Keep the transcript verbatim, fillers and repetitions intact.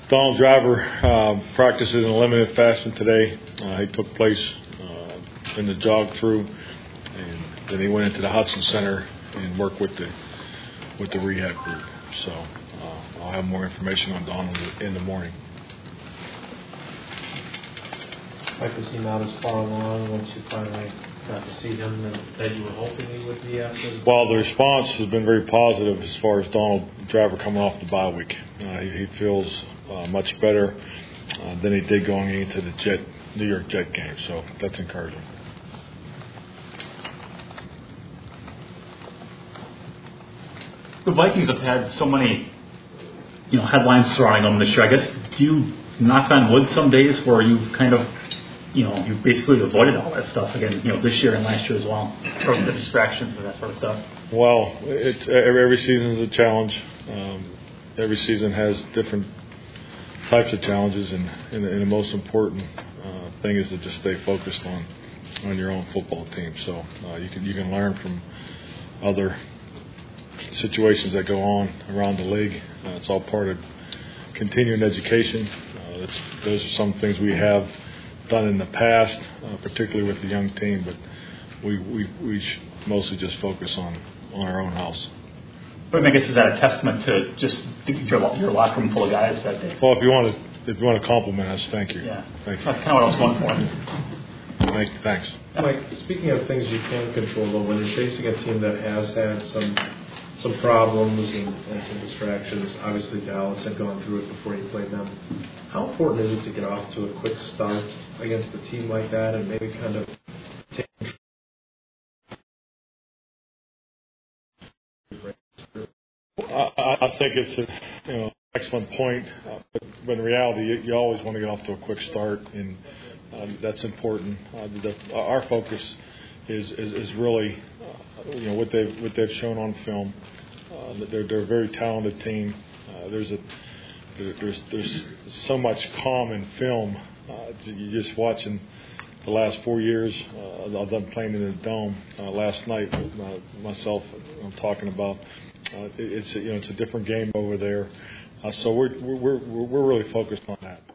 Donald Driver uh, practiced in a limited fashion today. Uh, he took place uh, in the jog through, and then he went into the Hudson Center and worked with the with the rehab group. So uh, I'll have more information on Donald in the morning. Mike, was he not as far along once you finally got to see him that, that you were hoping he would be after? Well, the response has been very positive as far as Donald Driver coming off the bye week. Uh, he, he feels uh, much better uh, than he did going into the Jet New York Jet game, so that's encouraging. The Vikings have had so many, you know, headlines surrounding them this year. I guess, do you knock on wood some days where you kind of, you know, you basically avoided all that stuff again, you know, this year and last year as well, from the distractions and that sort of stuff? Well, it's, every, every season is a challenge. Um, every season has different types of challenges, and, and, and the most important uh, thing is to just stay focused on, on your own football team. So uh, you can you can learn from other situations that go on around the league. Uh, it's all part of continuing education. Uh, that's, those are some things we have done in the past, uh, particularly with the young team, but we we, we should mostly just focus on, on our own house. But I guess is that a testament to just your, your locker room full of guys that day? Well, if you want to if you want to compliment us, thank you. Yeah, thank you. That's kind of what I was going for. Thank, thanks. Mike, speaking of things you can control, though, when you're facing a team that has had some some problems and, and some distractions, obviously Dallas had gone through it before you played them. How important is it to get off to a quick start against a team like that and maybe kind of take control? I, I think it's a you know excellent point, uh, but, but in reality, you, you always want to get off to a quick start, and um, that's important. Uh, the, our focus is is, is really uh, you know what they've what they've shown on film. Uh, they're they're a very talented team. Uh, there's a there's there's so much calm in film. Uh, you just watching the last four years uh, of them playing in the Dome. Uh, last night, uh, myself, I'm talking about. Uh, it's you know it's a different game over there, uh, so we're we're we're we're really focused on that.